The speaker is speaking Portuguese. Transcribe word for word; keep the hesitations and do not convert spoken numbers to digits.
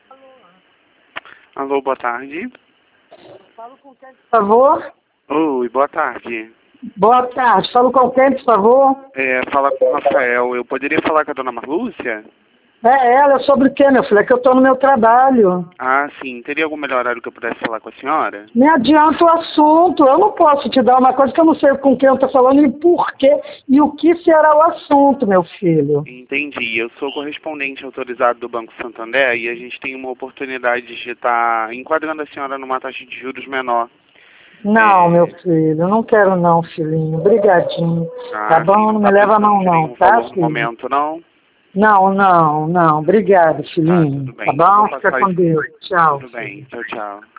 Alô, boa tarde. Falo com quem, por favor? Oi, boa tarde. Boa tarde. Falo com quem, por favor? É, fala com o Rafael. Eu poderia falar com a dona Marlúcia? É ela, é sobre o quê, meu filho? É que eu tô no meu trabalho. Ah, sim. Teria algum melhor horário que eu pudesse falar com a senhora? Me adianta o assunto. Eu não posso te dar uma coisa que eu não sei com quem eu tô falando e por quê e o que será o assunto, meu filho. Entendi. Eu sou correspondente autorizado do Banco Santander e a gente tem uma oportunidade de estar enquadrando a senhora numa taxa de juros menor. Não, É... meu filho, eu não quero não, filhinho. Brigadinho. Tá Ah, sim. bom? Não Não me está leva a precisando mão de não, nenhum tá, valor no filho? momento, não? Não, não, não. Obrigado, Tá, filhinho. tudo Tá bem. Então eu vou bom? Fica passar com isso. Deus. Tchau, Tudo filho. bem. Tchau, tchau.